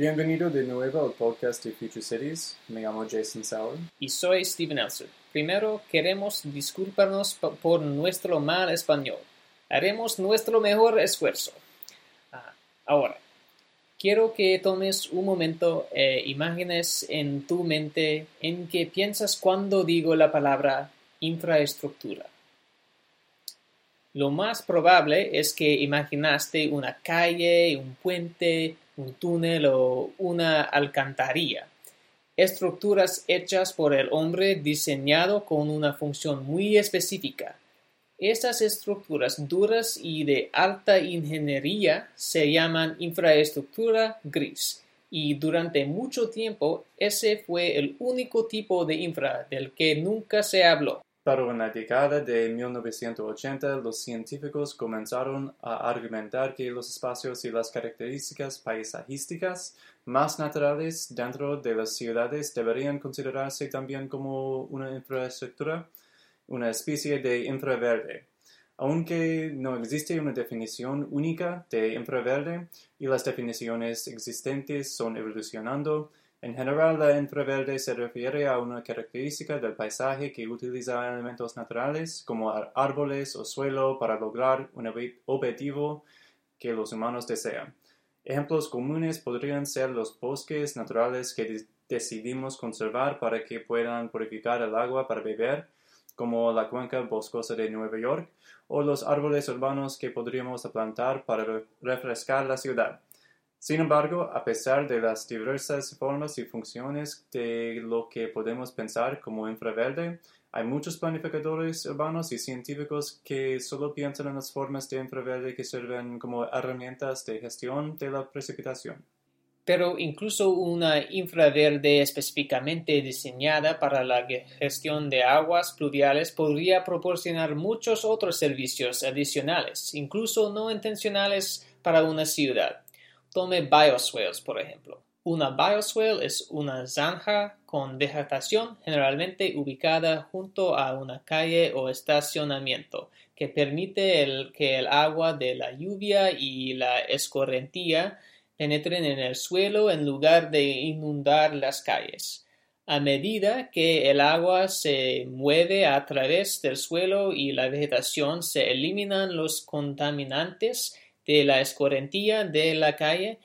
Bienvenido de nuevo al podcast de Future Cities. Me llamo Jason Sauer. Y soy Steven Elser. Primero, queremos disculparnos por nuestro mal español. Haremos nuestro mejor esfuerzo. Ahora, quiero que tomes un momento e imagines en tu mente en qué piensas cuando digo la palabra infraestructura. Lo más probable es que imaginaste una calle, un puente, un túnel o una alcantarilla. Estructuras hechas por el hombre diseñado con una función muy específica. Estas estructuras duras y de alta ingeniería se llaman infraestructura gris, y durante mucho tiempo ese fue el único tipo de infra del que nunca se habló. Pero en la década de 1980, los científicos comenzaron a argumentar que los espacios y las características paisajísticas más naturales dentro de las ciudades deberían considerarse también como una infraestructura, una especie de infraverde. Aunque no existe una definición única de infraverde y las definiciones existentes son evolucionando, en general, la infraverde se refiere a una característica del paisaje que utiliza elementos naturales como árboles o suelo para lograr un objetivo que los humanos desean. Ejemplos comunes podrían ser los bosques naturales que decidimos conservar para que puedan purificar el agua para beber, como la cuenca boscosa de Nueva York, o los árboles urbanos que podríamos plantar para refrescar la ciudad. Sin embargo, a pesar de las diversas formas y funciones de lo que podemos pensar como infraverde, hay muchos planificadores urbanos y científicos que solo piensan en las formas de infraverde que sirven como herramientas de gestión de la precipitación. Pero incluso una infraverde específicamente diseñada para la gestión de aguas pluviales podría proporcionar muchos otros servicios adicionales, incluso no intencionales para una ciudad. Tome bioswales, por ejemplo. Una bioswale es una zanja con vegetación generalmente ubicada junto a una calle o estacionamiento que permite que el agua de la lluvia y la escorrentía penetren en el suelo en lugar de inundar las calles. A medida que el agua se mueve a través del suelo y la vegetación, se eliminan los contaminantes de la escorrentía de la calle,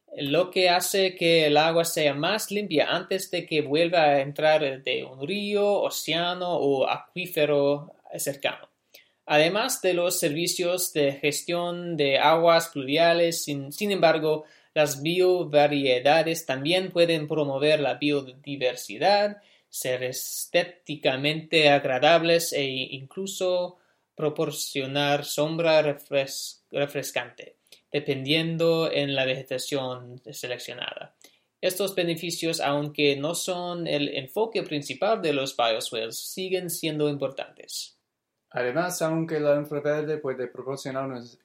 lo que hace que el agua sea más limpia antes de que vuelva a entrar de un río, océano o acuífero cercano. Además de los servicios de gestión de aguas pluviales, sin embargo, las biovariedades también pueden promover la biodiversidad, ser estéticamente agradables e incluso proporcionar sombra refrescante, dependiendo en la vegetación seleccionada. Estos beneficios, aunque no son el enfoque principal de los bioswales, siguen siendo importantes. Además, aunque la infraverde puede proporcionar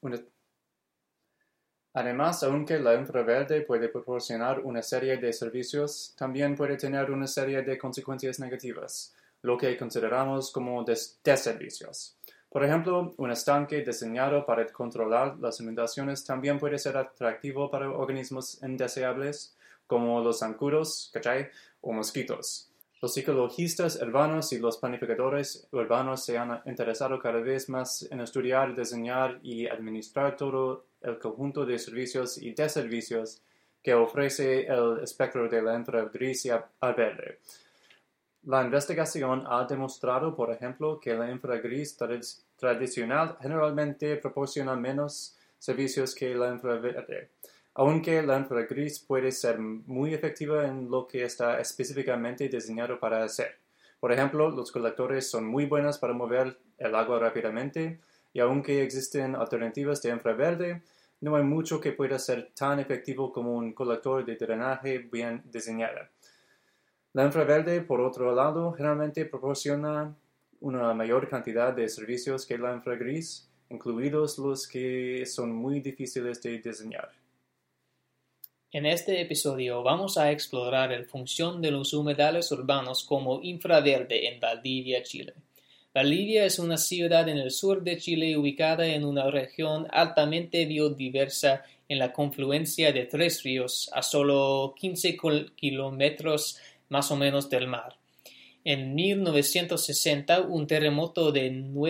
una serie de servicios, también puede tener una serie de consecuencias negativas, lo que consideramos como deservicios. Por ejemplo, un estanque diseñado para controlar las inundaciones también puede ser atractivo para organismos indeseables como los zancudos, o mosquitos. Los ecologistas urbanos y los planificadores urbanos se han interesado cada vez más en estudiar, diseñar y administrar todo el conjunto de servicios y deservicios que ofrece el espectro de la infragris al verde. La investigación ha demostrado, por ejemplo, que la infragris tradicional generalmente proporciona menos servicios que la infraverde, aunque la infragris puede ser muy efectiva en lo que está específicamente diseñado para hacer. Por ejemplo, los colectores son muy buenos para mover el agua rápidamente, y aunque existen alternativas de infraverde, no hay mucho que pueda ser tan efectivo como un colector de drenaje bien diseñado. La infraverde, por otro lado, generalmente proporciona una mayor cantidad de servicios que la infragris, incluidos los que son muy difíciles de diseñar. En este episodio vamos a explorar la función de los humedales urbanos como infraverde en Valdivia, Chile. Valdivia es una ciudad en el sur de Chile ubicada en una región altamente biodiversa en la confluencia de 3 ríos a solo 15 kilómetros más o menos del mar. En 1960, un terremoto de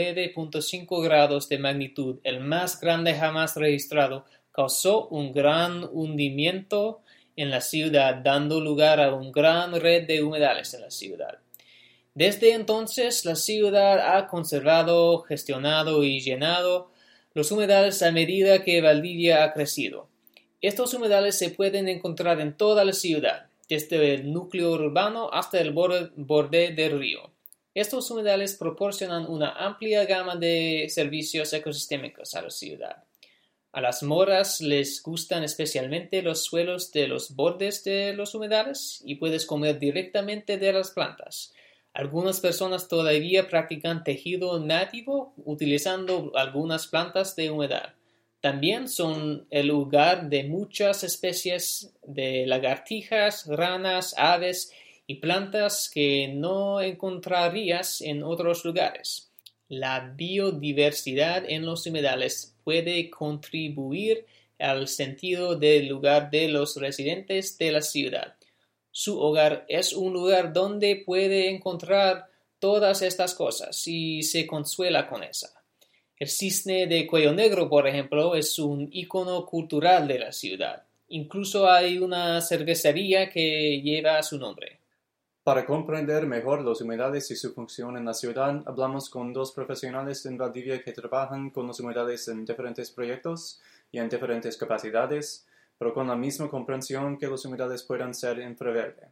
9.5 grados de magnitud, el más grande jamás registrado, causó un gran hundimiento en la ciudad, dando lugar a una gran red de humedales en la ciudad. Desde entonces, la ciudad ha conservado, gestionado y llenado los humedales a medida que Valdivia ha crecido. Estos humedales se pueden encontrar en toda la ciudad, desde el núcleo urbano hasta el borde del río. Estos humedales proporcionan una amplia gama de servicios ecosistémicos a la ciudad. A las moras les gustan especialmente los suelos de los bordes de los humedales y puedes comer directamente de las plantas. Algunas personas todavía practican tejido nativo utilizando algunas plantas de humedal. También son el hogar de muchas especies de lagartijas, ranas, aves y plantas que no encontrarías en otros lugares. La biodiversidad en los humedales puede contribuir al sentido del lugar de los residentes de la ciudad. Su hogar es un lugar donde puede encontrar todas estas cosas y se consuela con esa. El cisne de cuello negro, por ejemplo, es un icono cultural de la ciudad. Incluso hay una cervecería que lleva su nombre. Para comprender mejor los humedales y su función en la ciudad, hablamos con 2 profesionales en Valdivia que trabajan con los humedales en diferentes proyectos y en diferentes capacidades, pero con la misma comprensión que los humedales puedan ser infraverde.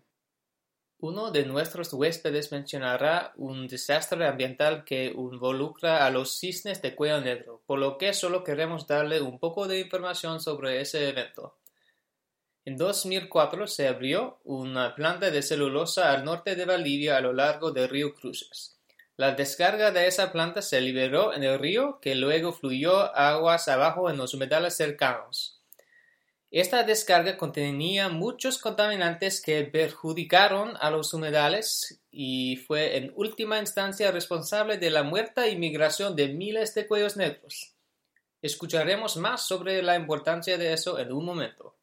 Uno de nuestros huéspedes mencionará un desastre ambiental que involucra a los cisnes de cuello negro, por lo que solo queremos darle un poco de información sobre ese evento. En 2004 se abrió una planta de celulosa al norte de Valdivia a lo largo del río Cruces. La descarga de esa planta se liberó en el río, que luego fluyó aguas abajo en los humedales cercanos. Esta descarga contenía muchos contaminantes que perjudicaron a los humedales y fue en última instancia responsable de la muerte y migración de miles de cuellos negros. Escucharemos más sobre la importancia de eso en un momento.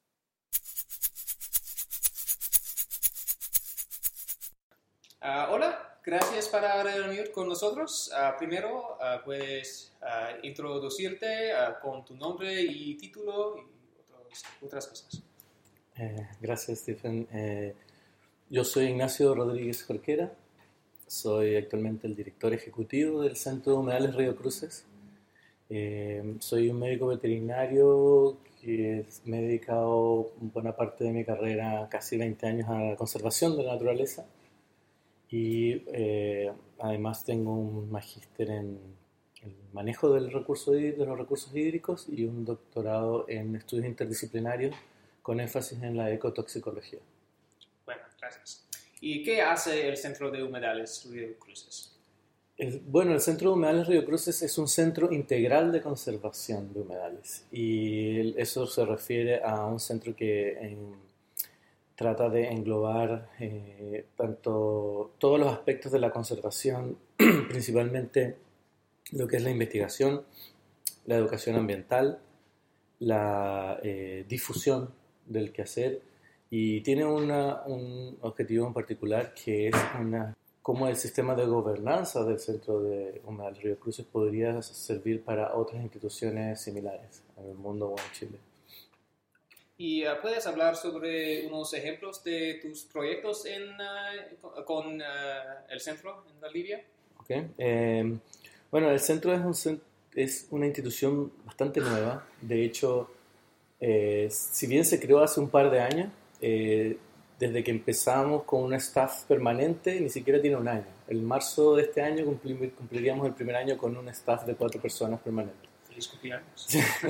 Hola, gracias por reunir con nosotros. Primero, puedes introducirte con tu nombre y título y otras cosas. Gracias, Stephen. Yo soy Ignacio Rodríguez Jorquera. Soy actualmente el director ejecutivo del Centro de Humedales Río Cruces. Soy un médico veterinario que me he dedicado buena parte de mi carrera, casi 20 años, a la conservación de la naturaleza. Y además tengo un magíster en el manejo de los recursos hídricos y un doctorado en estudios interdisciplinarios con énfasis en la ecotoxicología. Bueno, gracias. ¿Y qué hace el Centro de Humedales Río Cruces? Bueno, el Centro de Humedales Río Cruces es un centro integral de conservación de humedales y eso se refiere a un centro que trata de englobar tanto todos los aspectos de la conservación, principalmente lo que es la investigación, la educación ambiental, la difusión del quehacer, y tiene un objetivo en particular que es cómo el sistema de gobernanza del Centro de Humedales Río Cruces podría servir para otras instituciones similares en el mundo o en Chile. ¿Y puedes hablar sobre unos ejemplos de tus proyectos con el centro en Valdivia? Okay. Bueno, el centro es una institución bastante nueva. De hecho, si bien se creó hace un par de años, desde que empezamos con un staff permanente, ni siquiera tiene un año. En marzo de este año cumpliríamos el primer año con un staff de 4 personas permanentes. Feliz cumpleaños.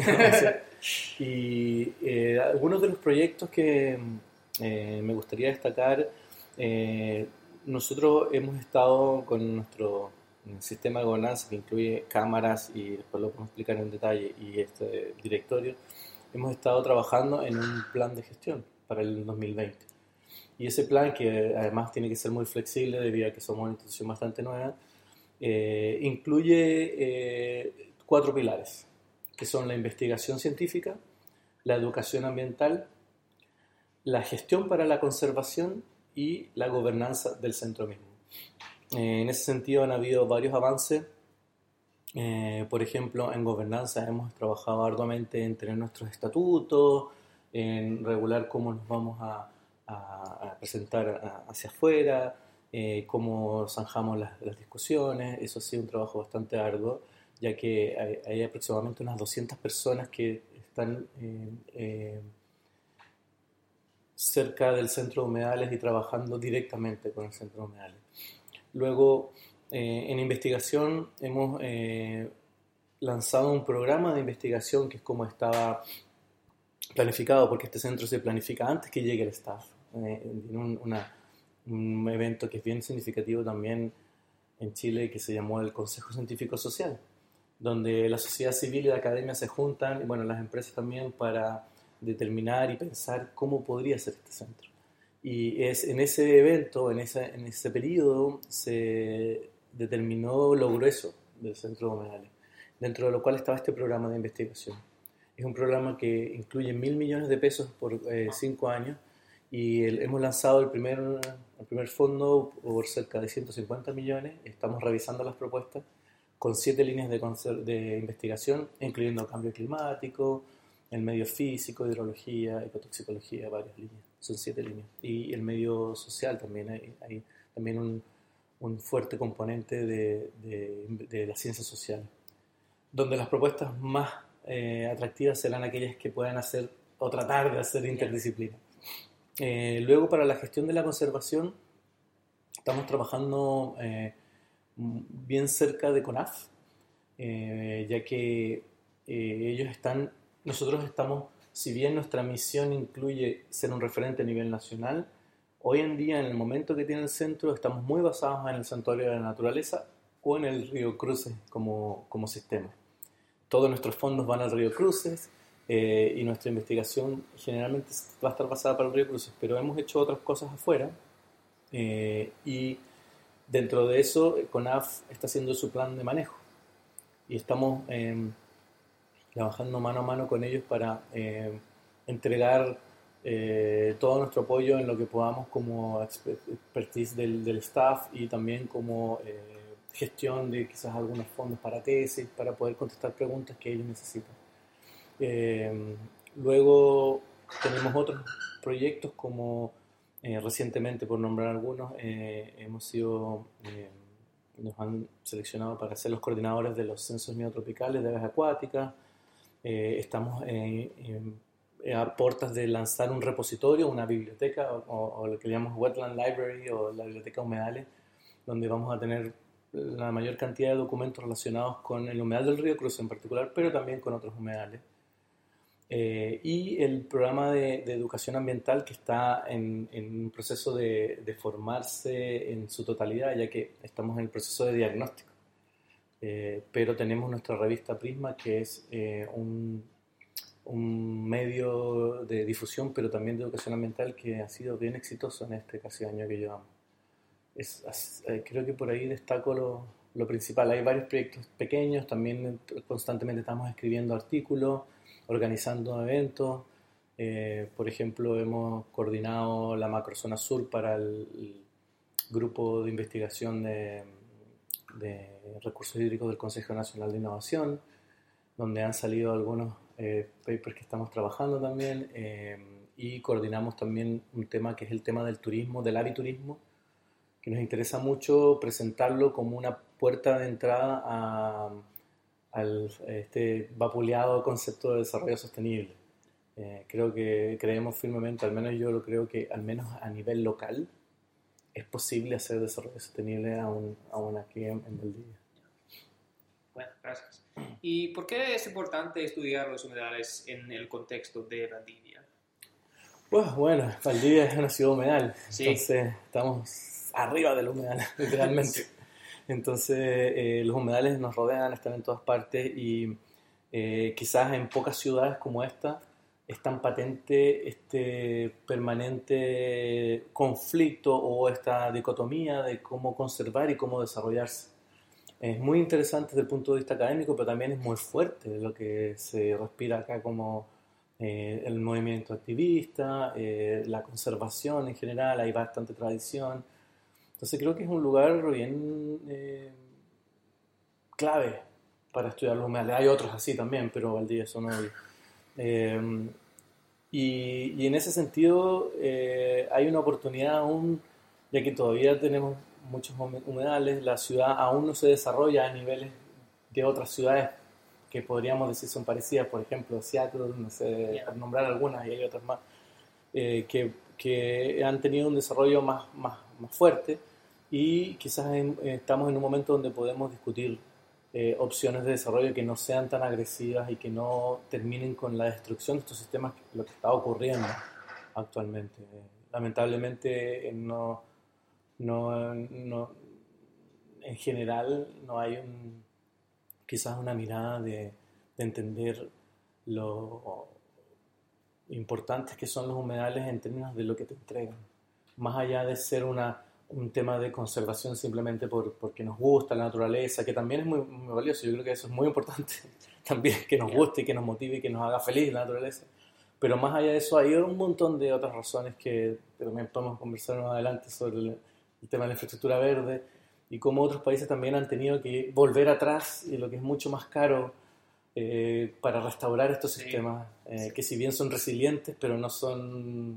Y algunos de los proyectos que me gustaría destacar, nosotros hemos estado con nuestro sistema de gobernanza que incluye cámaras y después lo podemos explicar en detalle, y este directorio, hemos estado trabajando en un plan de gestión para el 2020. Y ese plan, que además tiene que ser muy flexible debido a que somos una institución bastante nueva, Incluye 4 pilares, que son la investigación científica, la educación ambiental, la gestión para la conservación y la gobernanza del centro mismo. En ese sentido han habido varios avances. Por ejemplo, en gobernanza hemos trabajado arduamente en tener nuestros estatutos, en regular cómo nos vamos a presentar hacia afuera, cómo zanjamos las discusiones. Eso ha sido un trabajo bastante arduo, ya que hay aproximadamente unas 200 personas que están cerca del centro de humedales y trabajando directamente con el centro de humedales. Luego, en investigación hemos lanzado un programa de investigación que es como estaba planificado, porque este centro se planifica antes que llegue el staff. Un evento que es bien significativo también en Chile, que se llamó el Consejo Científico Social, donde la sociedad civil y la academia se juntan, y bueno, las empresas también, para determinar y pensar cómo podría ser este centro. Y es en ese evento, en ese periodo, se determinó lo grueso del centro de humedales, dentro de lo cual estaba este programa de investigación. Es un programa que incluye 1.000 millones de pesos por 5 años, y hemos lanzado el primer fondo por cerca de 150 millones. Estamos revisando las propuestas con 7 líneas de investigación, incluyendo cambio climático, el medio físico, hidrología, ecotoxicología, varias líneas. Son 7 líneas. Y el medio social también. Hay también un fuerte componente de las ciencias sociales, donde las propuestas más atractivas serán aquellas que puedan hacer o tratar de hacer interdisciplina. Luego, para la gestión de la conservación, estamos trabajando bien cerca de CONAF, ya que nosotros estamos, si bien nuestra misión incluye ser un referente a nivel nacional, hoy en día, en el momento que tiene el centro, estamos muy basados en el Santuario de la Naturaleza o en el río Cruces como sistema. Todos nuestros fondos van al río Cruces, y nuestra investigación generalmente va a estar basada para el río Cruces, pero hemos hecho otras cosas afuera, y dentro de eso CONAF está haciendo su plan de manejo, y estamos trabajando mano a mano con ellos para entregar todo nuestro apoyo en lo que podamos como expertise del staff, y también como gestión de quizás algunos fondos para tesis, para poder contestar preguntas que ellos necesitan. Luego tenemos otros proyectos como recientemente, por nombrar algunos, nos han seleccionado para ser los coordinadores de los censos neotropicales de aves acuáticas. Estamos a puertas de lanzar un repositorio, una biblioteca, o lo que llamamos Wetland Library, o la biblioteca humedales, donde vamos a tener la mayor cantidad de documentos relacionados con el humedal del río Cruz en particular, pero también con otros humedales. Y el programa de educación ambiental, que está en un proceso de formarse en su totalidad, ya que estamos en el proceso de diagnóstico. Pero tenemos nuestra revista Prisma, que es un medio de difusión, pero también de educación ambiental, que ha sido bien exitoso en este casi año que llevamos. Creo que por ahí destaco lo principal. Hay varios proyectos pequeños, también constantemente estamos escribiendo artículos, organizando eventos. Por ejemplo, hemos coordinado la macrozona sur para el grupo de investigación de recursos hídricos del Consejo Nacional de Innovación, donde han salido algunos papers que estamos trabajando también, y coordinamos también un tema que es el tema del turismo, del aviturismo, que nos interesa mucho presentarlo como una puerta de entrada al vapuleado concepto de desarrollo sostenible. Creemos firmemente, al menos yo lo creo, que al menos a nivel local es posible hacer desarrollo sostenible aún aquí en Valdivia. Bueno, gracias. ¿Y por qué es importante estudiar los humedales en el contexto de Valdivia? Bueno, Valdivia es una ciudad humedal, sí. Entonces estamos arriba del humedal, literalmente. Sí. Entonces los humedales nos rodean, están en todas partes, y quizás en pocas ciudades como esta es tan patente este permanente conflicto o esta dicotomía de cómo conservar y cómo desarrollarse. es muy interesante desde el punto de vista académico, pero también es muy fuerte lo que se respira acá como el movimiento activista, la conservación en general, hay bastante tradición. Entonces creo que es un lugar bien clave para estudiar los humedales. Hay otros así también, pero Valdivia son obvios. Eh, y en ese sentido hay una oportunidad aún, ya que todavía tenemos muchos humedales, la ciudad aún no se desarrolla a niveles de otras ciudades que podríamos decir son parecidas, por ejemplo, Seattle, no sé, por nombrar algunas, y hay otras más, que han tenido un desarrollo más fuerte y quizás estamos en un momento donde podemos discutir opciones de desarrollo que no sean tan agresivas y que no terminen con la destrucción de estos sistemas, lo que está ocurriendo actualmente. Lamentablemente no, en general no hay quizás una mirada de entender lo importantes que son los humedales en términos de lo que te entregan. Más allá de ser un tema de conservación simplemente porque nos gusta la naturaleza, que también es muy valioso. Yo creo que eso es muy importante también, que nos guste y que nos motive y que nos haga feliz la naturaleza. Pero más allá de eso hay un montón de otras razones que también podemos conversar más adelante sobre el tema de la infraestructura verde y cómo otros países también han tenido que volver atrás y lo que es mucho más caro para restaurar estos sistemas, que si bien son resilientes, pero no son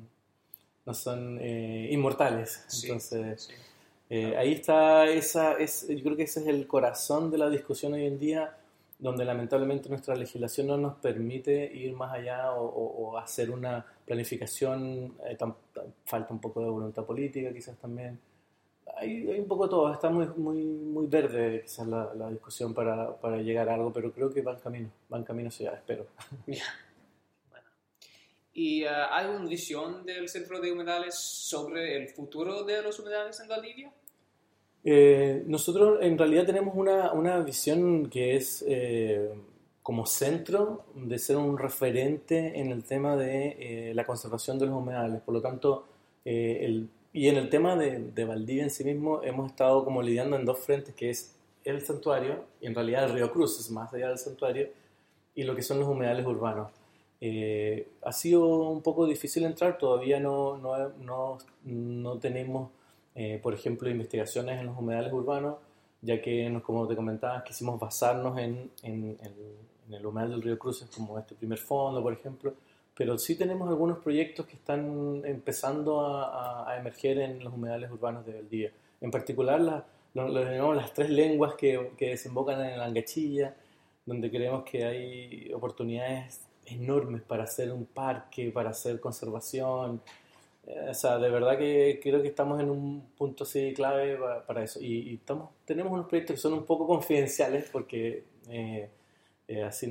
inmortales. Entonces, ahí está, yo creo que ese es el corazón de la discusión hoy en día, donde lamentablemente nuestra legislación no nos permite ir más allá o hacer una planificación, falta un poco de voluntad política quizás también. Hay un poco todo, está muy verde quizás la discusión para llegar a algo, pero creo que van camino hacia allá, espero. Bueno. ¿Y hay una visión del Centro de Humedales sobre el futuro de los humedales en Valdivia? Nosotros en realidad tenemos una visión que es como centro de ser un referente en el tema de la conservación de los humedales. Por lo tanto, y en el tema de Valdivia en sí mismo hemos estado como lidiando en dos frentes, que es el santuario, y en realidad el río Cruz es más allá del santuario, y lo que son los humedales urbanos. Ha sido un poco difícil entrar, todavía no tenemos, por ejemplo, investigaciones en los humedales urbanos, ya que, como te comentaba, quisimos basarnos en el humedal del río Cruz como este primer fondo, por ejemplo, pero sí tenemos algunos proyectos que están empezando a emerger en los humedales urbanos de Valdivia. En particular, lo llamamos las tres lenguas que desembocan en la Angachilla, donde creemos que hay oportunidades enormes para hacer un parque, para hacer conservación. O sea, de verdad que creo que estamos en un punto sí clave para eso. Y tenemos unos proyectos que son un poco confidenciales porque así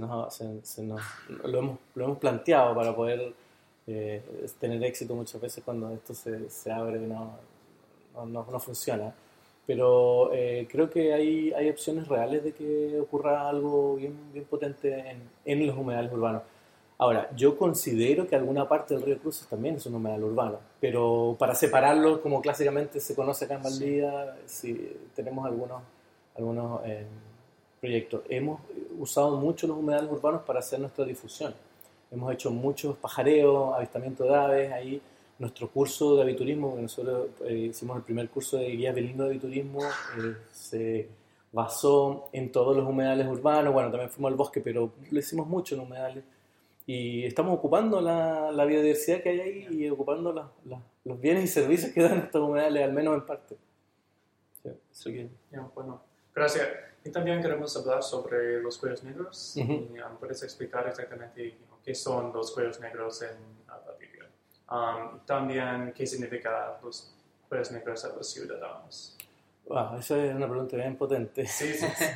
lo hemos planteado para poder tener éxito muchas veces cuando esto se abre y no funciona. Pero creo que hay opciones reales de que ocurra algo bien potente en los humedales urbanos. Ahora, yo considero que alguna parte del río Cruces también es un humedal urbano, pero para separarlo, como clásicamente se conoce acá en Valdivia, sí, tenemos algunos proyectos. Hemos usado mucho los humedales urbanos para hacer nuestra difusión. Hemos hecho muchos pajareos, avistamiento de aves. Ahí nuestro curso de aviturismo, que nosotros hicimos el primer curso de guías bilingües de aviturismo, se basó en todos los humedales urbanos. Bueno, también fuimos al bosque, pero lo hicimos mucho en humedales. Y estamos ocupando la biodiversidad que hay ahí y ocupando los bienes y servicios que dan estos humedales, al menos en parte. Sí, bueno, gracias. Y también queremos hablar sobre los cuellos negros. Uh-huh. ¿Puedes explicar exactamente qué son los cuellos negros en Valdivia? También, ¿qué significan los cuellos negros a los ciudadanos? Wow, esa es una pregunta bien potente. Sí.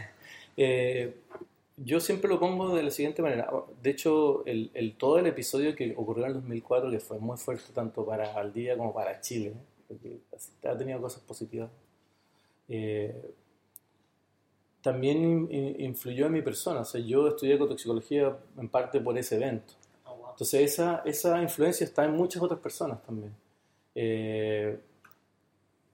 Yo siempre lo pongo de la siguiente manera. De hecho, todo el episodio que ocurrió en el 2004, que fue muy fuerte tanto para Valdivia como para Chile, porque ha tenido cosas positivas, también influyó en mi persona. O sea, yo estudié ecotoxicología en parte por ese evento. Oh, wow. Entonces esa influencia está en muchas otras personas también.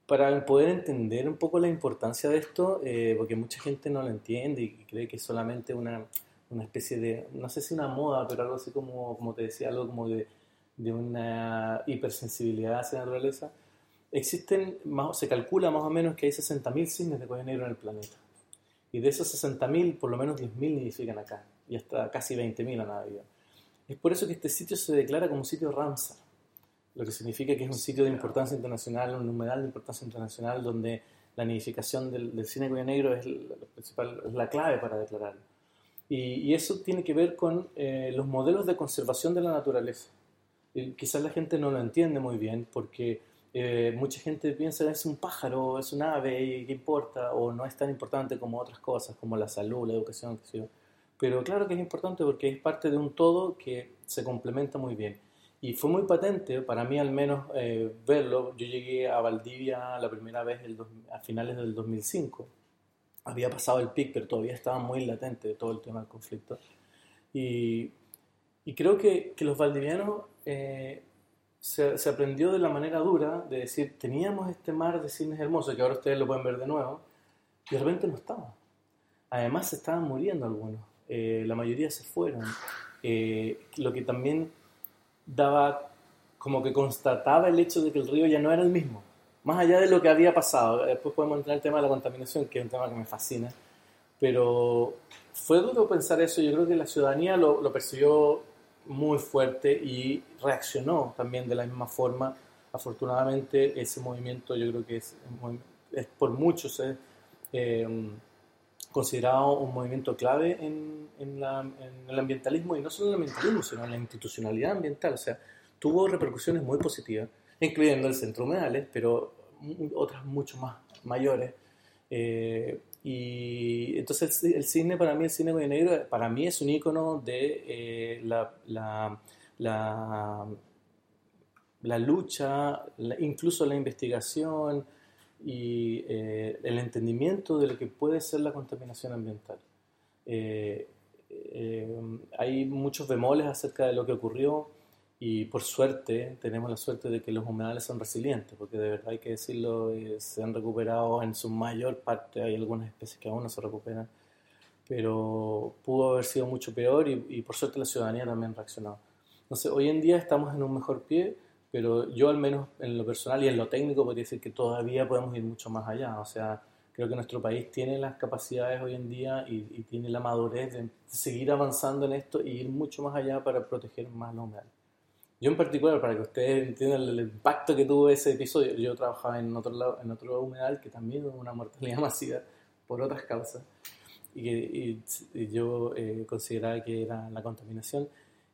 para poder entender un poco la importancia de esto, porque mucha gente no lo entiende y cree que es solamente una especie de, no sé si una moda, pero algo así como te decía, algo como de una hipersensibilidad hacia la naturaleza. Se calcula más o menos que hay 60.000 cisnes de cuello negro en el planeta. Y de esos 60.000, por lo menos 10.000 nidifican acá. Y hasta casi 20.000 han habido. Es por eso que este sitio se declara como un sitio Ramsar, lo que significa que es un sitio de importancia internacional, un humedal de importancia internacional, donde la nidificación del cisne de cuello negro es la clave para declararlo. Y eso tiene que ver con los modelos de conservación de la naturaleza. Quizás la gente no lo entiende muy bien porque mucha gente piensa que es un pájaro, es un ave y qué importa, o no es tan importante como otras cosas, como la salud, la educación, qué sé yo. Pero claro que es importante porque es parte de un todo que se complementa muy bien. Y fue muy patente, para mí al menos, verlo. Yo llegué a Valdivia la primera vez a finales del 2005. Había pasado el pic, pero todavía estaba muy latente todo el tema del conflicto. Y, y creo que los valdivianos se aprendió de la manera dura de decir, teníamos este mar de cisnes hermosos, que ahora ustedes lo pueden ver de nuevo, y de repente no estaba. Además se estaban muriendo algunos, la mayoría se fueron, lo que también daba, como que constataba el hecho de que el río ya no era el mismo, más allá de lo que había pasado. Después podemos entrar en el tema de la contaminación, que es un tema que me fascina, pero fue duro pensar eso. Yo creo que la ciudadanía lo percibió muy fuerte y reaccionó también de la misma forma. Afortunadamente ese movimiento yo creo que es por muchos considerado un movimiento clave en el ambientalismo, y no solo en el ambientalismo, sino en la institucionalidad ambiental. O sea, tuvo repercusiones muy positivas, incluyendo el Centro Humedales, pero otras mucho más mayores. Y entonces el cisne, para mí, el cisne cuello negro, para mí es un ícono de la lucha, incluso la investigación y el entendimiento de lo que puede ser la contaminación ambiental. Hay muchos bemoles acerca de lo que ocurrió, y por suerte tenemos la suerte de que los humedales son resilientes, porque de verdad hay que decirlo, se han recuperado en su mayor parte. Hay algunas especies que aún no se recuperan, pero pudo haber sido mucho peor, y por suerte la ciudadanía también reaccionó. Entonces hoy en día estamos en un mejor pie, pero yo al menos en lo personal y en lo técnico podría decir que todavía podemos ir mucho más allá. O sea, creo que nuestro país tiene las capacidades hoy en día y tiene la madurez de seguir avanzando en esto y ir mucho más allá para proteger más los humedales. Yo en particular, para que ustedes entiendan el impacto que tuvo ese episodio, yo trabajaba en otro humedal que también hubo una mortalidad masiva por otras causas, y yo consideraba que era la contaminación.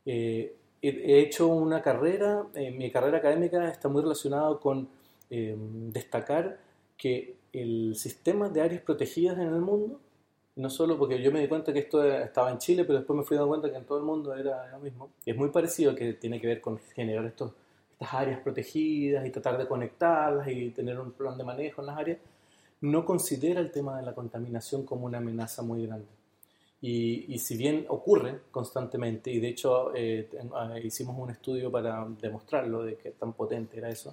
He hecho una carrera, mi carrera académica está muy relacionada con destacar que el sistema de áreas protegidas en el mundo, no solo porque yo me di cuenta que esto estaba en Chile, pero después me fui dando cuenta que en todo el mundo era lo mismo. Y es muy parecido, que tiene que ver con generar estas áreas protegidas y tratar de conectarlas y tener un plan de manejo en las áreas. No considera el tema de la contaminación como una amenaza muy grande. Y si bien ocurre constantemente, y de hecho hicimos un estudio para demostrarlo, de qué tan potente era eso,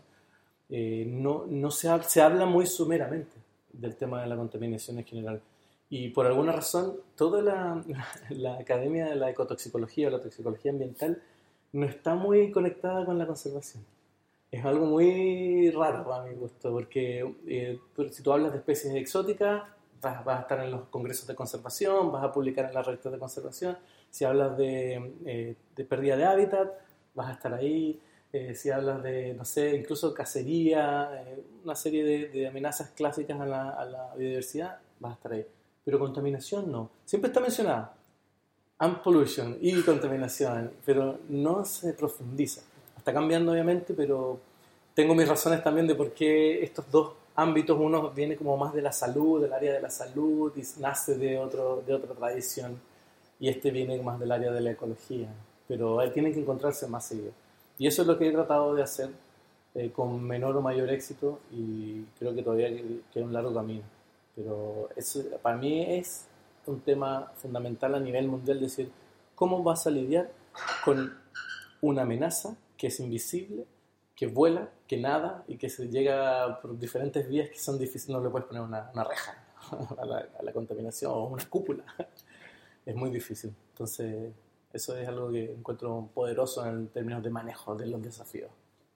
no se habla muy sumeramente del tema de la contaminación en general. Y por alguna razón, toda la academia de la ecotoxicología o la toxicología ambiental no está muy conectada con la conservación. Es algo muy raro a mi gusto, porque si tú hablas de especies exóticas, vas a estar en los congresos de conservación, vas a publicar en las revistas de conservación. Si hablas de pérdida de hábitat, vas a estar ahí. Si hablas de, no sé, incluso cacería, una serie de amenazas clásicas a la biodiversidad, vas a estar ahí. Pero contaminación no. Siempre está mencionada. And pollution y contaminación, pero no se profundiza. Está cambiando obviamente, pero tengo mis razones también de por qué estos dos ámbitos. Uno viene como más de la salud, del área de la salud, y nace de otra tradición, y este viene más del área de la ecología, pero tienen que encontrarse más seguido. Y eso es lo que he tratado de hacer con menor o mayor éxito, y creo que todavía queda un largo camino. Pero eso para mí es un tema fundamental a nivel mundial, decir, ¿cómo vas a lidiar con una amenaza que es invisible, que vuela, que nada y que se llega por diferentes vías que son difíciles, no le puedes poner una reja a la contaminación o una cúpula. Es muy difícil. Entonces, eso es algo que encuentro poderoso en términos de manejo de los desafíos.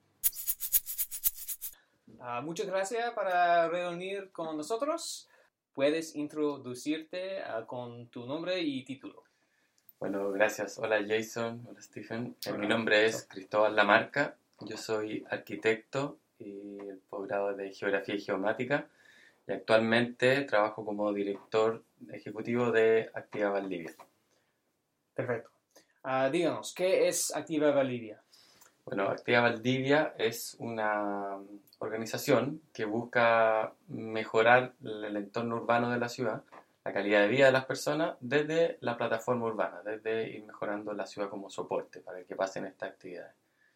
Muchas gracias por reunir con nosotros. Puedes introducirte con tu nombre y título. Bueno, gracias. Hola Jason, hola Stephen. Hola. Mi nombre es Cristóbal Lamarca. Yo soy arquitecto y el posgrado de Geografía y Geomática y actualmente trabajo como director ejecutivo de Activa Valdivia. Perfecto. Díganos, ¿qué es Activa Valdivia? Bueno, Activa Valdivia es una organización que busca mejorar el entorno urbano de la ciudad, la calidad de vida de las personas desde la plataforma urbana, desde ir mejorando la ciudad como soporte para que pasen estas actividades.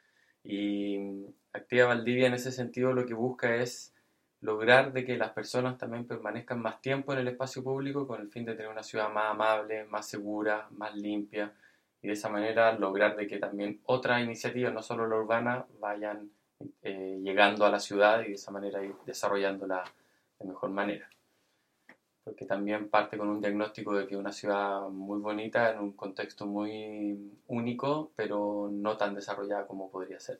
Y Activa Valdivia en ese sentido lo que busca es lograr de que las personas también permanezcan más tiempo en el espacio público con el fin de tener una ciudad más amable, más segura, más limpia y de esa manera lograr de que también otras iniciativas, no solo la urbana, vayan llegando a la ciudad y de esa manera ir desarrollándola de mejor manera. Porque también parte con un diagnóstico de que es una ciudad muy bonita en un contexto muy único, pero no tan desarrollada como podría ser.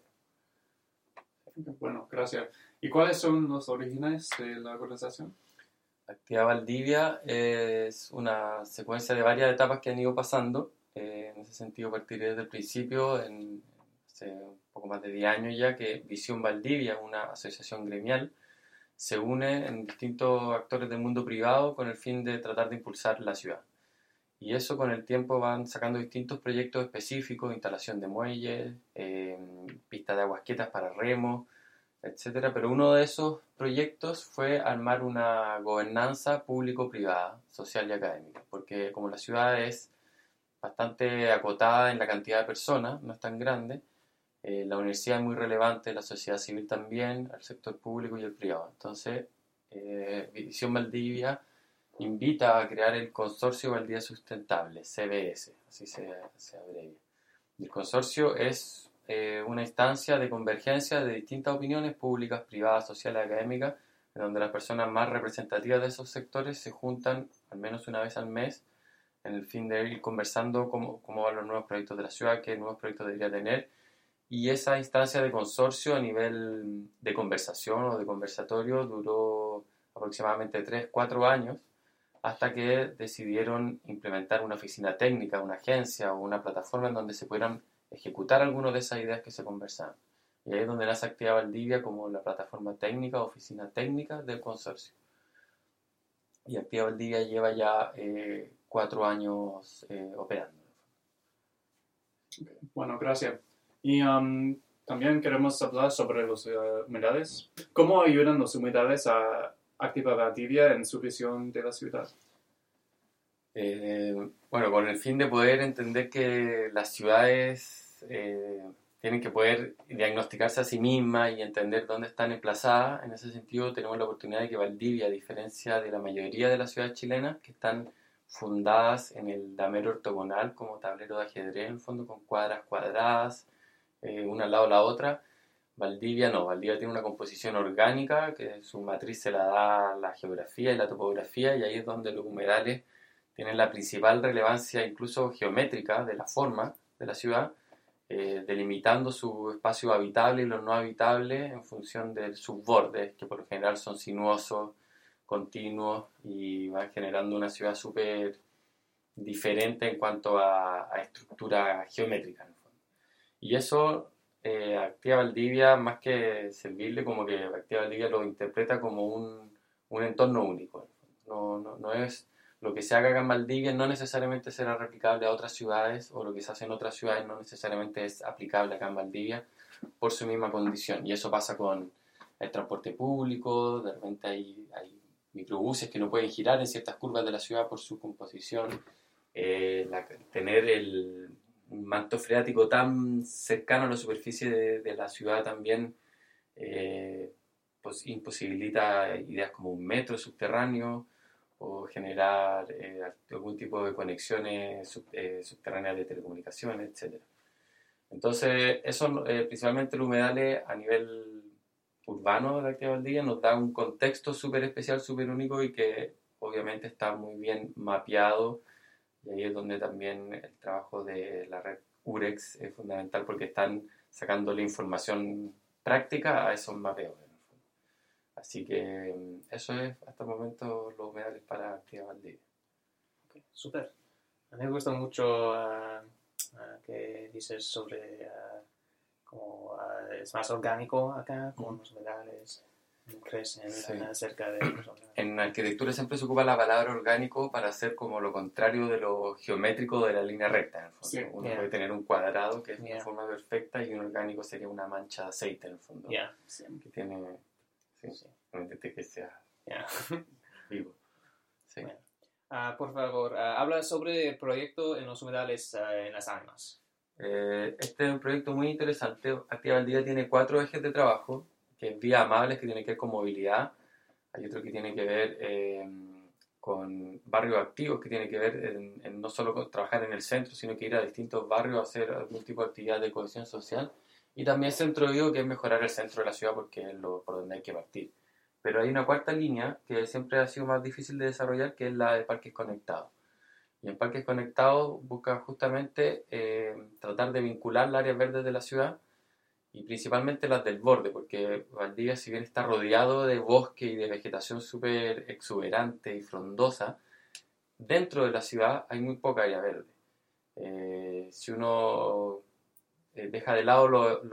Bueno, gracias. ¿Y cuáles son los orígenes de la organización? Activa Valdivia es una secuencia de varias etapas que han ido pasando. En ese sentido, partir desde el principio, hace un poco más de 10 años ya, que Visión Valdivia, una asociación gremial, se une en distintos actores del mundo privado con el fin de tratar de impulsar la ciudad. Y eso con el tiempo van sacando distintos proyectos específicos, instalación de muelles, pistas de aguas quietas para remo, etcétera. Pero uno de esos proyectos fue armar una gobernanza público-privada, social y académica, porque como la ciudad es bastante acotada en la cantidad de personas, no es tan grande, la universidad es muy relevante, la sociedad civil también, el sector público y el privado. Entonces, Visión Valdivia invita a crear el Consorcio Valdivia Sustentable, CVS, así se abrevia. El consorcio es una instancia de convergencia de distintas opiniones públicas, privadas, sociales, académicas, en donde las personas más representativas de esos sectores se juntan al menos una vez al mes en el fin de ir conversando cómo van los nuevos proyectos de la ciudad, qué nuevos proyectos debería tener. Y esa instancia de consorcio a nivel de conversación o de conversatorio duró aproximadamente 3-4 años hasta que decidieron implementar una oficina técnica, una agencia o una plataforma en donde se pudieran ejecutar algunas de esas ideas que se conversaban. Y ahí es donde nace Activa Valdivia como la plataforma técnica, oficina técnica del consorcio. Y Activa Valdivia lleva ya 4 años operando. Bueno, gracias. Y también queremos hablar sobre las humedades. ¿Cómo ayudan las humedades a Activa Valdivia en su visión de la ciudad? Bueno, con el fin de poder entender que las ciudades tienen que poder diagnosticarse a sí mismas y entender dónde están emplazadas, en ese sentido tenemos la oportunidad de que Valdivia, a diferencia de la mayoría de las ciudades chilenas, que están fundadas en el damero ortogonal como tablero de ajedrez, en el fondo con cuadras cuadradas, una al lado de la otra. Valdivia no, Valdivia tiene una composición orgánica que su matriz se la da la geografía y la topografía, y ahí es donde los humedales tienen la principal relevancia incluso geométrica de la forma de la ciudad, delimitando su espacio habitable y los no habitables en función de sus bordes, que por lo general son sinuosos, continuos y van generando una ciudad súper diferente en cuanto a estructura geométrica, en el fondo. Y eso Activa Valdivia, más que servirle, como que Activa Valdivia lo interpreta como un entorno único. No es lo que se haga acá en Valdivia, no necesariamente será replicable a otras ciudades, o lo que se hace en otras ciudades no necesariamente es aplicable acá en Valdivia por su misma condición. Y eso pasa con el transporte público, de repente hay microbuses que no pueden girar en ciertas curvas de la ciudad por su composición, tener un manto freático tan cercano a la superficie de la ciudad también pues imposibilita ideas como un metro subterráneo o generar algún tipo de conexiones subterráneas de telecomunicaciones, etc. Entonces, eso, principalmente los humedales a nivel urbano de la actividad Valdivia, nos da un contexto súper especial, súper único y que obviamente está muy bien mapeado. Y ahí es donde también el trabajo de la red UREX es fundamental porque están sacando la información práctica a esos mapeos. Así que eso es hasta el momento los humedales para actividad Valdivia. Okay, súper. A mí me gusta mucho que dices sobre cómo es más orgánico acá con los humedales. Crecen Sí. cerca de los humedales. En arquitectura siempre se ocupa la palabra orgánico para hacer como lo contrario de lo geométrico de la línea recta. En el fondo. Sí. Uno Yeah. puede tener un cuadrado que es Yeah. una forma perfecta y un orgánico sería una mancha de aceite en el fondo. Yeah. Que tiene, sí, Sí. que sea Yeah. vivo. Sí. Bueno. Por favor, habla sobre el proyecto en los humedales en Las Ánimas. Este es un proyecto muy interesante. Activa Valdivia tiene 4 ejes de trabajo, que es vías amables, que tiene que ver con movilidad. Hay otro que tiene que ver con barrios activos, que tiene que ver en no solo con trabajar en el centro, sino que ir a distintos barrios a hacer algún tipo de actividad de cohesión social. Y también centro vivo, que es mejorar el centro de la ciudad, porque es por donde hay que partir. Pero hay una cuarta línea que siempre ha sido más difícil de desarrollar, que es la de parques conectados. Y en Parques Conectados busca justamente tratar de vincular las áreas verdes de la ciudad y principalmente las del borde, porque Valdivia, si bien está rodeado de bosque y de vegetación súper exuberante y frondosa, dentro de la ciudad hay muy poca área verde. Si uno deja de lado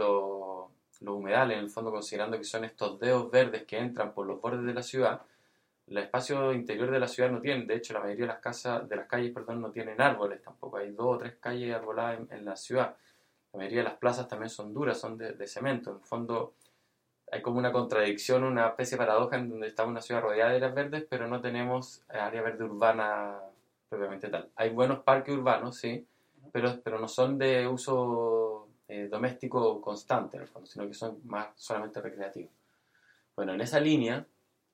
los humedales, en el fondo considerando que son estos dedos verdes que entran por los bordes de la ciudad, el espacio interior de la ciudad no tiene, de hecho la mayoría de las calles, no tienen árboles tampoco, hay 2 o 3 calles arboladas en la ciudad. La mayoría de las plazas también son duras, son de cemento. En el fondo hay como una contradicción, una especie de paradoja en donde estamos en una ciudad rodeada de áreas verdes, pero no tenemos área verde urbana propiamente tal. Hay buenos parques urbanos, sí, pero no son de uso doméstico constante, en el fondo, sino que son más solamente recreativos. Bueno, en esa línea,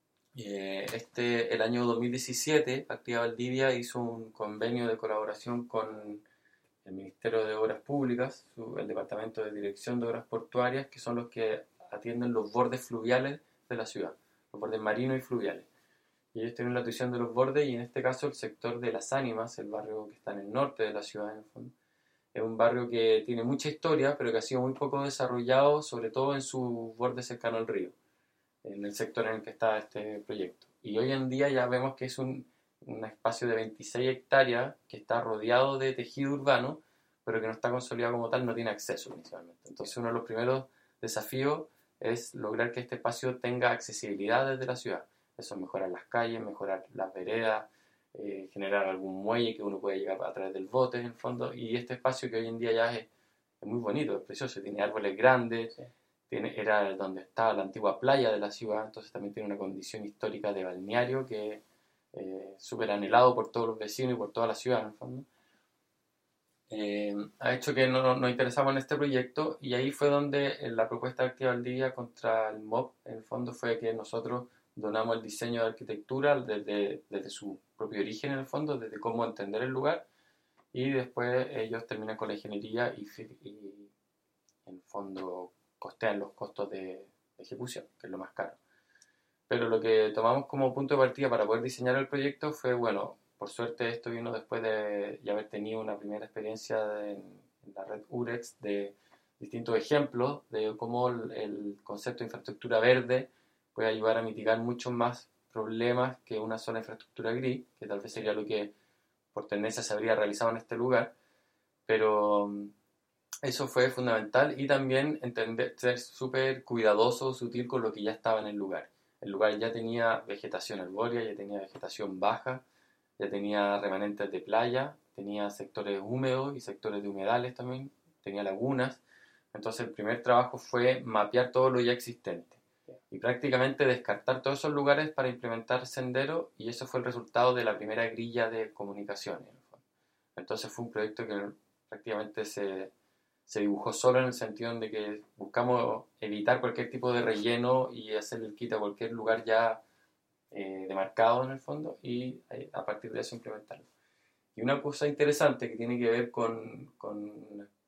el año 2017, Activa Valdivia hizo un convenio de colaboración con el Ministerio de Obras Públicas, el Departamento de Dirección de Obras Portuarias, que son los que atienden los bordes fluviales de la ciudad, los bordes marinos y fluviales. Y ellos tienen la atención de los bordes y en este caso el sector de Las Ánimas, el barrio que está en el norte de la ciudad en el fondo, es un barrio que tiene mucha historia, pero que ha sido muy poco desarrollado, sobre todo en su borde cercano al río, en el sector en el que está este proyecto. Y hoy en día ya vemos que es un espacio de 26 hectáreas que está rodeado de tejido urbano, pero que no está consolidado como tal, no tiene acceso principalmente. Entonces uno de los primeros desafíos es lograr que este espacio tenga accesibilidad desde la ciudad. Eso es mejorar las calles, mejorar las veredas, generar algún muelle que uno pueda llegar a través del bote en el fondo. Y este espacio que hoy en día ya es muy bonito, es precioso, tiene árboles grandes, Sí. Era donde estaba la antigua playa de la ciudad, entonces también tiene una condición histórica de balneario que súper anhelado por todos los vecinos y por toda la ciudad en el fondo. Ha hecho que nos interesamos en este proyecto y ahí fue donde la propuesta de Activa Valdivia contra el MOB en el fondo fue que nosotros donamos el diseño de arquitectura desde su propio origen en el fondo, desde cómo entender el lugar, y después ellos terminan con la ingeniería y en el fondo costean los costos de ejecución, que es lo más caro. Pero lo que tomamos como punto de partida para poder diseñar el proyecto fue, bueno, por suerte esto vino después de ya haber tenido una primera experiencia en la red UREX de distintos ejemplos de cómo el concepto de infraestructura verde puede ayudar a mitigar muchos más problemas que una sola infraestructura gris, que tal vez sería lo que por tendencia se habría realizado en este lugar, pero eso fue fundamental y también entender, ser súper cuidadoso, sutil con lo que ya estaba en el lugar. El lugar ya tenía vegetación arbórea, ya tenía vegetación baja, ya tenía remanentes de playa, tenía sectores húmedos y sectores de humedales también, tenía lagunas. Entonces el primer trabajo fue mapear todo lo ya existente y prácticamente descartar todos esos lugares para implementar senderos y eso fue el resultado de la primera grilla de comunicaciones. Entonces fue un proyecto que prácticamente se dibujó solo en el sentido de que buscamos evitar cualquier tipo de relleno y hacer el quita a cualquier lugar ya demarcado en el fondo y a partir de eso implementarlo. Y una cosa interesante que tiene que ver con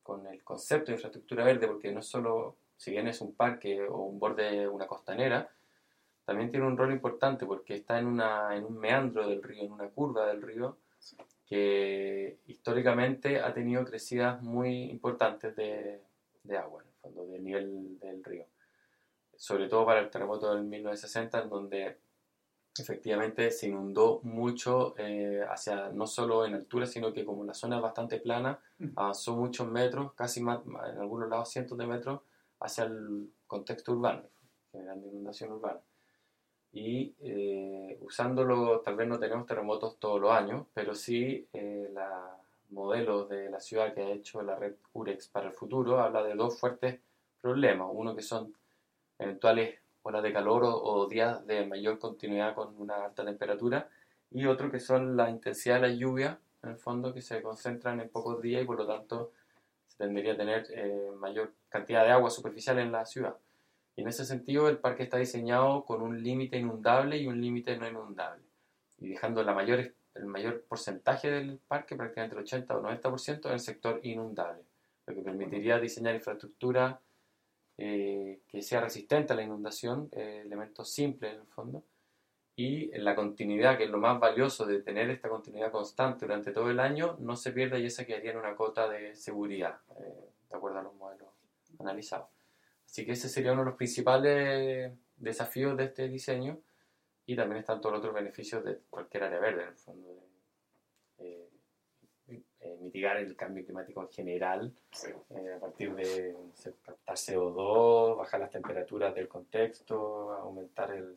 con el concepto de infraestructura verde, porque no es solo, si bien es un parque o un borde, una costanera, también tiene un rol importante porque está en un meandro del río, en una curva del río, que históricamente ha tenido crecidas muy importantes de agua, en el fondo, del nivel del río. Sobre todo para el terremoto del 1960, en donde efectivamente se inundó mucho, hacia, no solo en altura, sino que como la zona es bastante plana, avanzó muchos metros, casi más, en algunos lados cientos de metros, hacia el contexto urbano, generando inundación urbana. Y usándolo, tal vez no tenemos terremotos todos los años, pero sí los modelos de la ciudad que ha hecho la red UREX para el futuro habla de dos fuertes problemas. Uno que son eventuales olas de calor o días de mayor continuidad con una alta temperatura, y otro que son la intensidad de la lluvia, en el fondo, que se concentran en pocos días y por lo tanto se tendría a tener mayor cantidad de agua superficial en la ciudad. Y en ese sentido el parque está diseñado con un límite inundable y un límite no inundable, y dejando el mayor porcentaje del parque, prácticamente el 80 o 90%, en el sector inundable, lo que permitiría diseñar infraestructura que sea resistente a la inundación, elementos simples en el fondo, y en la continuidad, que es lo más valioso de tener esta continuidad constante durante todo el año, no se pierda, y esa quedaría en una cota de seguridad, de acuerdo a los modelos analizados. Así que ese sería uno de los principales desafíos de este diseño, y también están todos los otros beneficios de cualquier área verde, en el fondo, de mitigar el cambio climático en general, a partir de captar CO2, bajar las temperaturas del contexto, aumentar el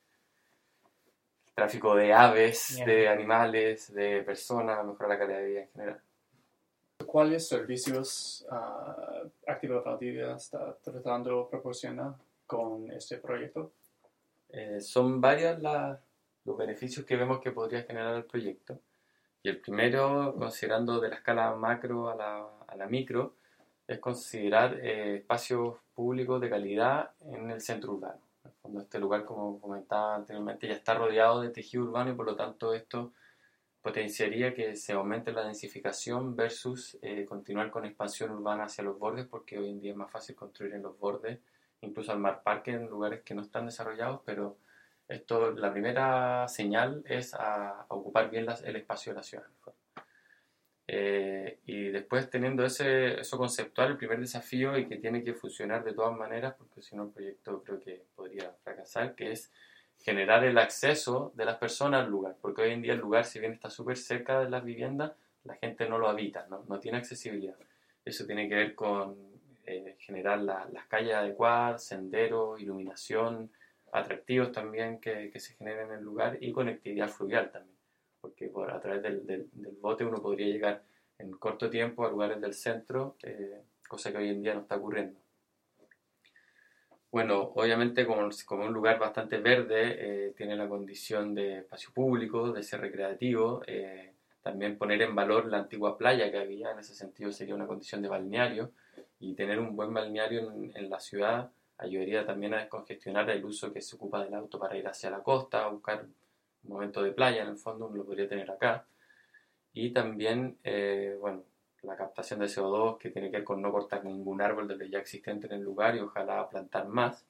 tráfico de aves, de animales, de personas, mejorar la calidad de vida en general. ¿Cuáles servicios Activa Valdivia está tratando de proporcionar con este proyecto? Son varios los beneficios que vemos que podría generar el proyecto. Y el primero, considerando de la escala macro a la micro, es considerar espacios públicos de calidad en el centro urbano. En el fondo, este lugar, como comentaba anteriormente, ya está rodeado de tejido urbano, y por lo tanto esto potenciaría que se aumente la densificación versus continuar con expansión urbana hacia los bordes, porque hoy en día es más fácil construir en los bordes, incluso armar parques en lugares que no están desarrollados, pero esto, la primera señal es a ocupar bien el espacio de la ciudad. Y después, teniendo eso conceptual, el primer desafío, y que tiene que funcionar de todas maneras, porque si no el proyecto creo que podría fracasar, que es generar el acceso de las personas al lugar, porque hoy en día el lugar, si bien está súper cerca de las viviendas, la gente no lo habita, no tiene accesibilidad. Eso tiene que ver con generar las calles adecuadas, senderos, iluminación, atractivos también que se generen en el lugar, y conectividad fluvial también, porque a través del bote uno podría llegar en corto tiempo a lugares del centro, cosa que hoy en día no está ocurriendo. Bueno, obviamente como un lugar bastante verde, tiene la condición de espacio público, de ser recreativo, también poner en valor la antigua playa que había, en ese sentido sería una condición de balneario, y tener un buen balneario en la ciudad ayudaría también a descongestionar el uso que se ocupa del auto para ir hacia la costa, a buscar un momento de playa, en el fondo uno lo podría tener acá. Y también, bueno, la captación de CO2, que tiene que ver con no cortar ningún árbol de los ya existente en el lugar y ojalá plantar más.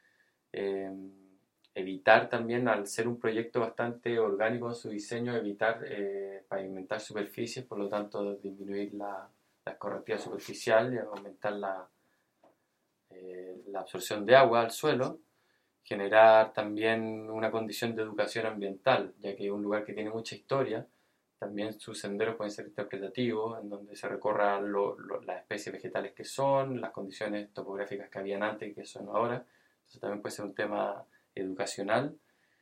Evitar también, al ser un proyecto bastante orgánico en su diseño, evitar pavimentar superficies, por lo tanto disminuir la escorrentía superficial y aumentar la absorción de agua al suelo. Generar también una condición de educación ambiental, ya que es un lugar que tiene mucha historia. También sus senderos pueden ser interpretativos, en donde se recorran las especies vegetales que son, las condiciones topográficas que habían antes y que son ahora. Entonces también puede ser un tema educacional.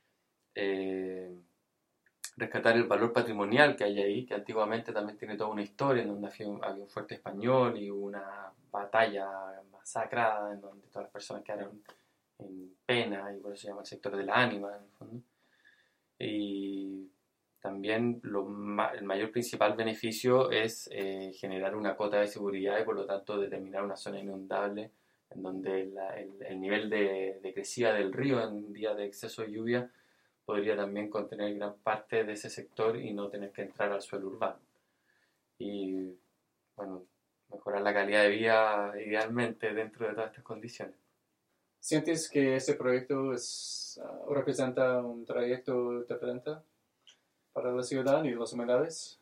Rescatar el valor patrimonial que hay ahí, que antiguamente también tiene toda una historia, en donde había un fuerte español y una batalla masacrada, en donde todas las personas quedaron en pena, y por eso se llama el sector de la ánima, en el fondo. Y también el mayor principal beneficio es generar una cota de seguridad, y por lo tanto determinar una zona inundable en donde el nivel de crecida del río en días de exceso de lluvia podría también contener gran parte de ese sector y no tener que entrar al suelo urbano. Y bueno, mejorar la calidad de vida idealmente dentro de todas estas condiciones. ¿Sientes que este proyecto representa un trayecto diferente para la ciudad y los humedales?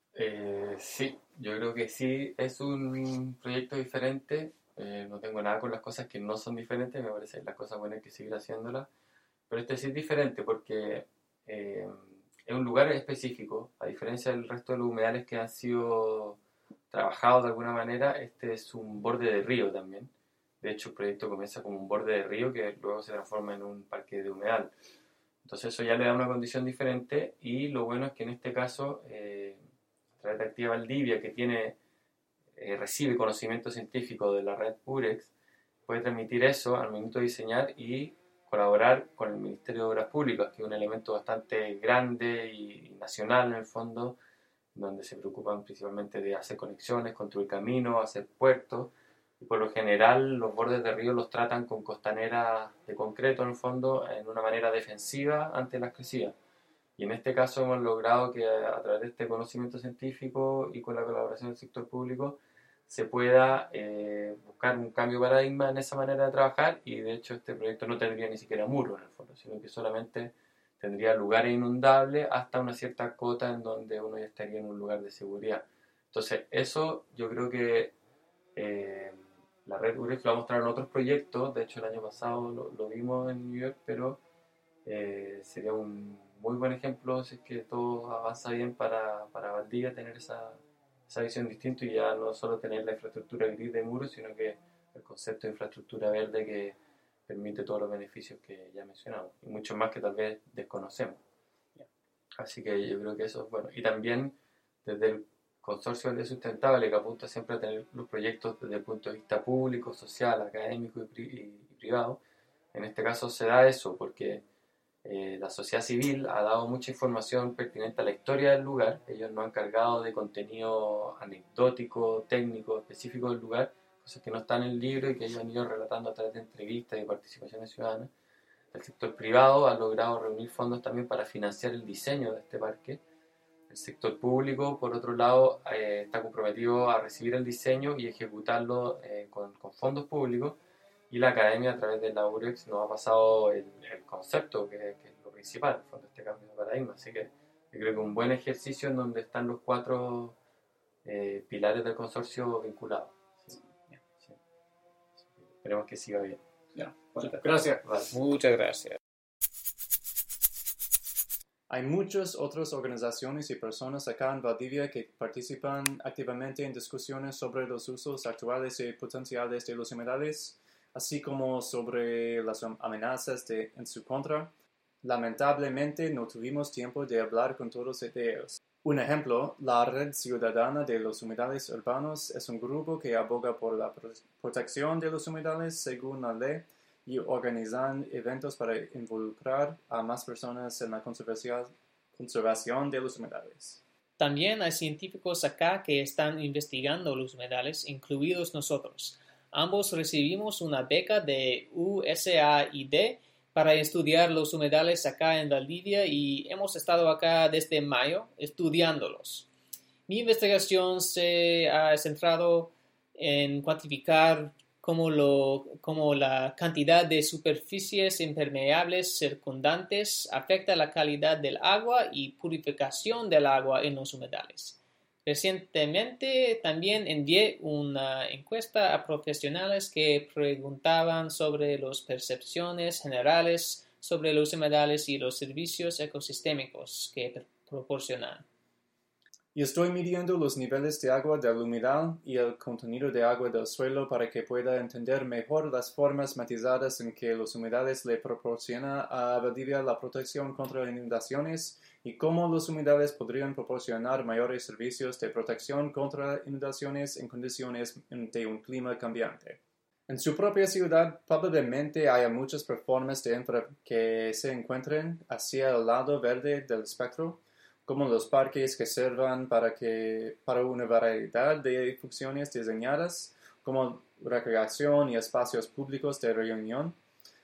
Sí, yo creo que sí, es un proyecto diferente. No tengo nada con las cosas que no son diferentes, me parece que las cosas buenas hay que seguir haciéndolas, pero este sí es diferente porque es un lugar específico, a diferencia del resto de los humedales que han sido trabajados de alguna manera. Este es un borde de río también. De hecho, el proyecto comienza como un borde de río que luego se transforma en un parque de humedal. Entonces eso ya le da una condición diferente, y lo bueno es que en este caso, a través de Activa Valdivia, que recibe conocimiento científico de la red UREX, puede transmitir eso al momento de diseñar y colaborar con el Ministerio de Obras Públicas, que es un elemento bastante grande y nacional en el fondo, donde se preocupan principalmente de hacer conexiones, construir caminos, hacer puertos, y por lo general los bordes de río los tratan con costaneras de concreto en el fondo, en una manera defensiva ante las crecidas. Y en este caso hemos logrado que a través de este conocimiento científico y con la colaboración del sector público se pueda buscar un cambio de paradigma en esa manera de trabajar, y de hecho este proyecto no tendría ni siquiera muros en el fondo, sino que solamente tendría lugares inundables hasta una cierta cota en donde uno ya estaría en un lugar de seguridad. Entonces eso yo creo que la red UREX lo va a mostrar en otros proyectos. De hecho el año pasado lo vimos en New York, pero sería un muy buen ejemplo si es que todo avanza bien para Valdivia, tener esa visión distinta, y ya no solo tener la infraestructura gris de muros, sino que el concepto de infraestructura verde que permite todos los beneficios que ya mencionamos y muchos más que tal vez desconocemos. Así que yo creo que eso es bueno. Y también desde el Consorcio Verde Sustentable, que apunta siempre a tener los proyectos desde el punto de vista público, social, académico y privado, en este caso se da eso porque la sociedad civil ha dado mucha información pertinente a la historia del lugar. Ellos nos han cargado de contenido anecdótico, técnico, específico del lugar, cosas que no están en el libro y que ellos han ido relatando a través de entrevistas y participaciones ciudadanas. El sector privado ha logrado reunir fondos también para financiar el diseño de este parque. El sector público, por otro lado, está comprometido a recibir el diseño y ejecutarlo con fondos públicos. Y la academia, a través de la UREX, nos ha pasado el concepto, que es lo principal, en el fondo, este cambio de paradigma. Así que yo creo que un buen ejercicio en donde están los 4 pilares del consorcio vinculados. Sí. Sí. Esperemos que siga bien. Bueno, gracias. Vale. Muchas gracias. Hay muchas otras organizaciones y personas acá en Valdivia que participan activamente en discusiones sobre los usos actuales y potenciales de los humedales, así como sobre las amenazas en su contra. Lamentablemente no tuvimos tiempo de hablar con todos ellos. Un ejemplo, la Red Ciudadana de los Humedales Urbanos es un grupo que aboga por la protección de los humedales según la ley y organizan eventos para involucrar a más personas en la conservación de los humedales. También hay científicos acá que están investigando los humedales, incluidos nosotros. Ambos recibimos una beca de USAID para estudiar los humedales acá en Valdivia y hemos estado acá desde mayo estudiándolos. Mi investigación se ha centrado en cuantificar cómo la cantidad de superficies impermeables circundantes afecta la calidad del agua y purificación del agua en los humedales. Recientemente también envié una encuesta a profesionales que preguntaban sobre las percepciones generales sobre los humedales y los servicios ecosistémicos que proporcionan. Y estoy midiendo los niveles de agua del humedal y el contenido de agua del suelo para que pueda entender mejor las formas matizadas en que los humedales le proporcionan a Valdivia la protección contra inundaciones y cómo los humedales podrían proporcionar mayores servicios de protección contra inundaciones en condiciones de un clima cambiante. En su propia ciudad probablemente haya muchas formas de infra que se encuentren hacia el lado verde del espectro, como los parques que sirvan para una variedad de funciones diseñadas, como recreación y espacios públicos de reunión.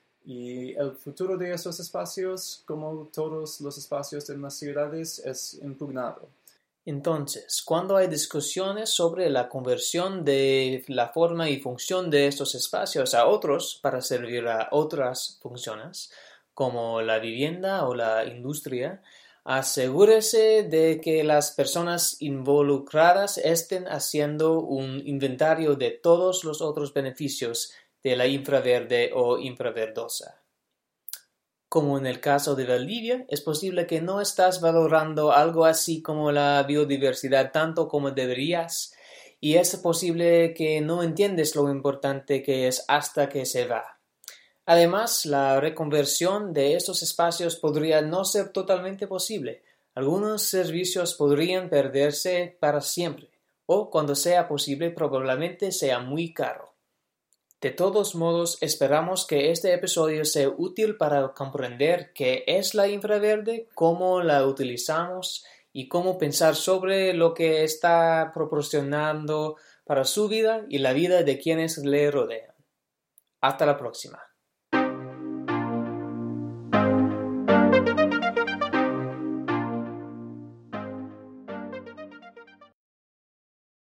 Y el futuro de esos espacios, como todos los espacios en las ciudades, es impugnado. Entonces, cuando hay discusiones sobre la conversión de la forma y función de estos espacios a otros para servir a otras funciones, como la vivienda o la industria, asegúrese de que las personas involucradas estén haciendo un inventario de todos los otros beneficios de la infraverde o infraverdosa. Como en el caso de Valdivia, es posible que no estás valorando algo así como la biodiversidad tanto como deberías, y es posible que no entiendes lo importante que es hasta que se va. Además, la reconversión de estos espacios podría no ser totalmente posible. Algunos servicios podrían perderse para siempre, o cuando sea posible probablemente sea muy caro. De todos modos, esperamos que este episodio sea útil para comprender qué es la infraverde, cómo la utilizamos y cómo pensar sobre lo que está proporcionando para su vida y la vida de quienes le rodean. Hasta la próxima.